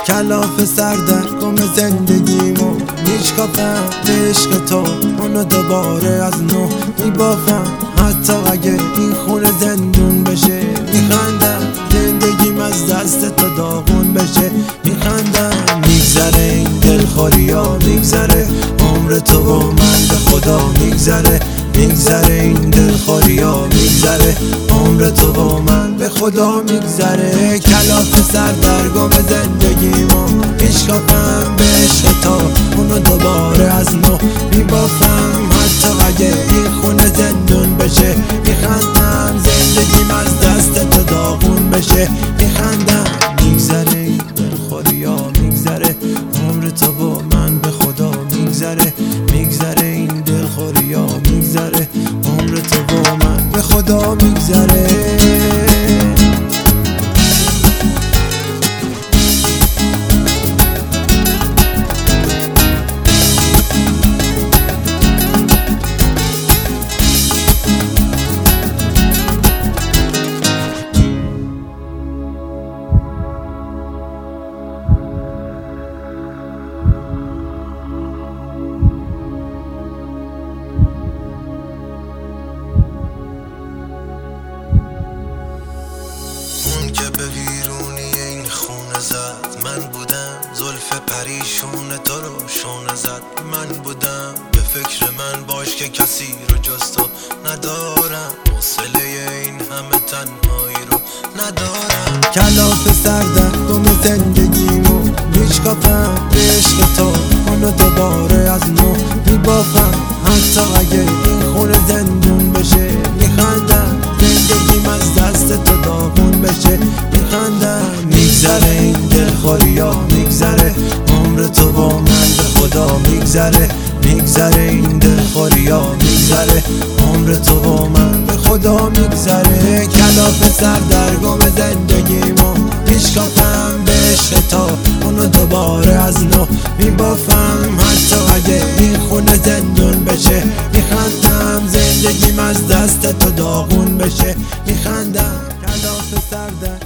کلاف سر در گم زندگیمو میشکافم به عشق تو، اونو دوباره از نو میبافم. حتی اگه این خونه زندون بشه میخندم، زندگیم از دست تو داغون بشه میخندم. میگذره این دلخوریا، میگذره عمر تو و من به خدا میگذره. میگذره این دلخوریا، میگذره عمر تو و من به خدا میگذره. کلاف سر در گم زندگیمو میشکافم به عشق تو، اونو دوباره از نو میبافم. حتی اگه این خونه زندون بشه میخندم، زندگیم از دست تو داغون بشه میخندم. میگذره این دلخوریا، میگذره عمر تو و من به خدا میگذره. میگذره این دلخوریا، میگذره عمر تو و من به خدا میگذره. که به ویرونی این خونه زد من بودم، زلف پریشون تو رو شونه زد من بودم. به فکر من باش که کسی رو جز تو ندارم، حوصله این همه تنهایی رو ندارم. کلاف سر در گم زندگیمو میشکافم به عشق تو، اونو دوباره از نو میبافم. حتی اگه این خونه زندون بشه میخندم، زندگیم از دست تو داغون بشه میخندم. میگذره این دلخوریا، میگذره عمر تو و من به خدا میگذره. میگذره این دلخوریا، میگذره عمر تو و من به خدا میگذره. کلاف سر در گم زندگیمو میشکافم به عشق تو، اونو دوباره از نو میبافم. حتی اگه این خونه زندون بشه میخندم، زندگیم از دست تو داغون بشه میخندم. کلاف سر در